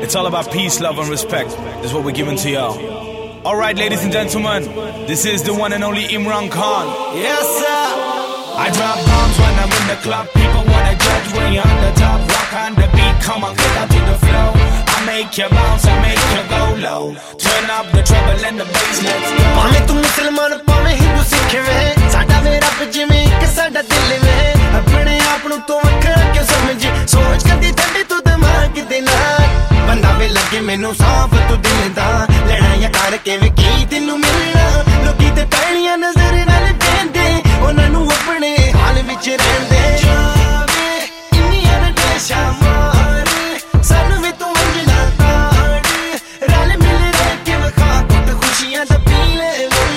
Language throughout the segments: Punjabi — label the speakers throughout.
Speaker 1: It's all about peace, love, and respect. That's what we're giving to y'all. Alright, ladies and gentlemen, this is the one and only Imran Khan.
Speaker 2: Yes, sir.
Speaker 1: I drop bombs when I'm in the club. People wanna judge when you're on the top. Rock on the beat, come on, get out to the flow. I make you bounce, I make you go low. Turn up the treble and the bass, let's go.
Speaker 2: ਭਾਵੇਂ ਤੂੰ ਮੁਸਲਮਾਨ ਭਾਵੇਂ ਹਿੰਦੂ ਸਿੱਖ ਵੇ ਸਾਡਾ ਵੀ ਰੱਬ ਜਿਵੇਂ ਇੱਕ ਸਾਡਾ ਦਿਲ ਵੇ ਆਪਣੇ ਆਪ ਨੂੰ ਤੂੰ ਵੱਖਰਾ ਕਿਉਂ ਸਮਝੀ ਸੋਚ ਕਦੀ ਠੰਡੀ ਤੂੰ ਦਿਮਾਗ ਦੇ ਨਾਲ ਬੰਦਾ ਵੇ ਲੱਗੇ ਮੈਨੂੰ ਸਾਫ਼ ਤੂੰ ਦਿਲ ਦਾ ਲੜਾਈਆਂ ਕਰਕੇ ਵੀ ਕੀ ਤੈਨੂੰ ਮਿਲਣਾ ਲੋਕੀ ਤੇ ਪੈਣੀਆਂ ਨਜ਼ਰ ਨਾਲ ਕਹਿੰਦੇ ਉਹਨਾਂ ਨੂੰ ਆਪਣੇ ਹਾਲ ਵਿੱਚ ਰਹਿੰਦੇ ਜਾਵੇ ਇੰਨੀਆਂ ਨਾ ਦੇਸ਼ਾਂ ਮਾਰ ਸਾਨੂੰ ਵੀ ਤੂੰ ਅੰਜਨਾ ਤਾੜ ਰਲ ਮਿਲ ਰਹਿ ਕੇ ਵਖਾ ਕੁੱਟ ਖੁਸ਼ੀਆਂ ਦਾ ਪੀ ਲੈ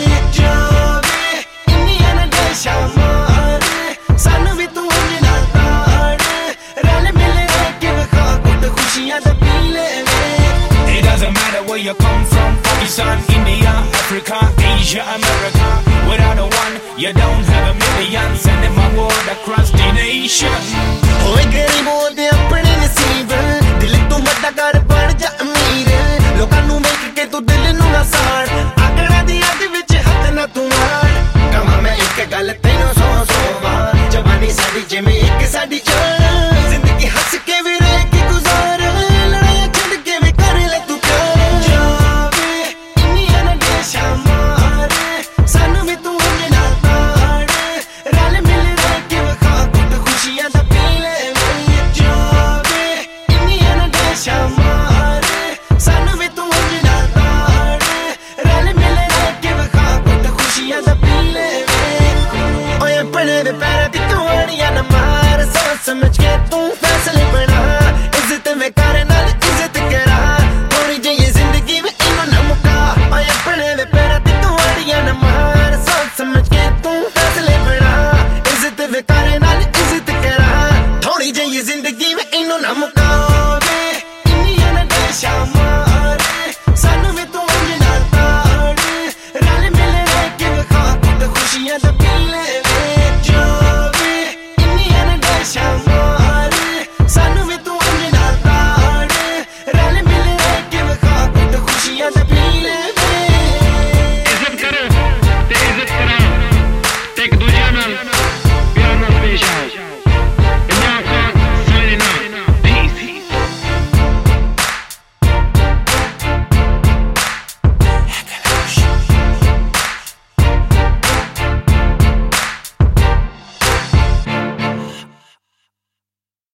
Speaker 2: ਜਾਵੇ ਇੰਨੀਆਂ ਨਾ ਦੇਸ਼ਾਂ ਮਾਰ ਸਾਨੂੰ ਵੀ ਤੂੰ ਅੰਜਨਾ ਤਾੜ ਰਲ ਮਿਲ ਰਹਿ ਕੇ ਵਖਾ ਕੁੱਟ ਖੁਸ਼ੀਆਂ ਦਾ ਪੀ ਲੈ
Speaker 1: It doesn't matter where you come from, Pakistan, India, Africa, Asia, America. Without a one, you don't have a million. Sending my word across the nation.
Speaker 2: ਓਏ ਗਰੀਬੋ ਦੇ ਆਪਣੇ ਨਸੀਬ ਦਿਲ ਤੋਂ ਵੱਡਾ ਕਰ ਬਣ ਜਾ ਅਮੀਰ ਲੋਕਾਂ ਨੂੰ ਵੇਖ ਕੇ ਤੂੰ ਦਿਲ ਨੂੰ ਨਾ ਸਾੜ ਆਕੜਾਂ ਦੀ ਅੱਗ ਵਿੱਚ ਹੱਥ ਨਾ ਤੂੰ ਮਾਰ ਕਹਾਂ ਮੈਂ ਇੱਕ ਗੱਲ ਤੈਨੂੰ ਸੌ ਵਾਰ ਜਵਾਨੀ ਸਾਡੀ ਜਿਵੇਂ ਇੱਕ ਸਾਡੀ ਜਾਨ ਜ਼ਿੰਦਗੀ ਹੱਸ ਕੇ ਵੀ ਰਹਿ ਕੇ ਗੁਜ਼ਾਰ ਲੜਾਈਆਂ ਛੱਡ ਕੇ ਵੀ ਕਰ ਲੈ ਤੂੰ ਪਿਆਰ ਜਾਵੇ ਇੰਨੀਆਂ ਨਾ ਦੇਸ਼ਾਂ ਮਾਰ ਸਾਨੂੰ ਵੀ ਤੂੰ ਅੰਜਨਾ ਤਾੜ ਰਲ ਮਿਲ ਰਹਿ ਕੇ ਵਖਾ ਕੁੱਟ ਖੁਸ਼ੀਆਂ ਦਾ ਪੀ ਲੈ ਜਾਵੇ ਇੰਨੀਆਂ ਨਾ ਦੇਸ਼ਾਂ ਮਾਰ ਸਾਨੂੰ ਵੀ ਤੂੰ ਅੰਜਨਾ ਤਾੜ ਰਲ ਮਿਲ ਰਹਿ ਕੇ ਵਖਾ ਕੁੱਟ ਖੁਸ਼ੀਆਂ ਦਾ ਪੀ ਲੈ ਓਏ ਆਪਣੇ ਦੇ ਪੈਰਾਂ ਦੀ ਤੂੜੀਆਂ ਨਾ ਮਾਰ ਸੋਚ ਸਮਝ ਕੇ ਤੂੰ ਫੈਸਲੇ ਬਣਾ ਇੱਜ਼ਤ ਮੈਂ ਕਰ ਨਾਲ ਇੱਜ਼ਤ ਕਰਾ ਥੋੜੀ ਜਿਹੀ ਜ਼ਿੰਦਗੀ ਵਿੱਚ ਇਹਨੂੰ ਨਾ ਮੁਕਾ ਓਏ ਆਪਣੇ ਦੇ ਪੈਰਾਂ ਦੀ ਤੂੜੀਆਂ ਨਾ ਮਾਰ ਸੋਚ ਸਮਝ ਕੇ ਤੂੰ ਫੈਸਲੇ ਬਣਾ ਇੱਜ਼ਤ ਮੈਂ ਕਰ ਨਾਲ ਇੱਜ਼ਤ ਕਰਾ ਥੋੜੀ ਜਿਹੀ ਜ਼ਿੰਦਗੀ ਵਿੱਚ ਇਹਨੂੰ ਨਾ ਮੁਕਾਵੇ ਇੰਨੀਆਂ ਨਾ ਦੇਸ਼ਾਂ ਮਾਰ ਸਾਨੂੰ ਵੀ ਤੂੰ ਅੰਜਨਾ ਤਾੜ ਰਲ ਮਿਲ ਰਹਿ ਕੇ ਵਖਾ ਕੁੱਟ ਖੁਸ਼ੀਆਂ ਦਾ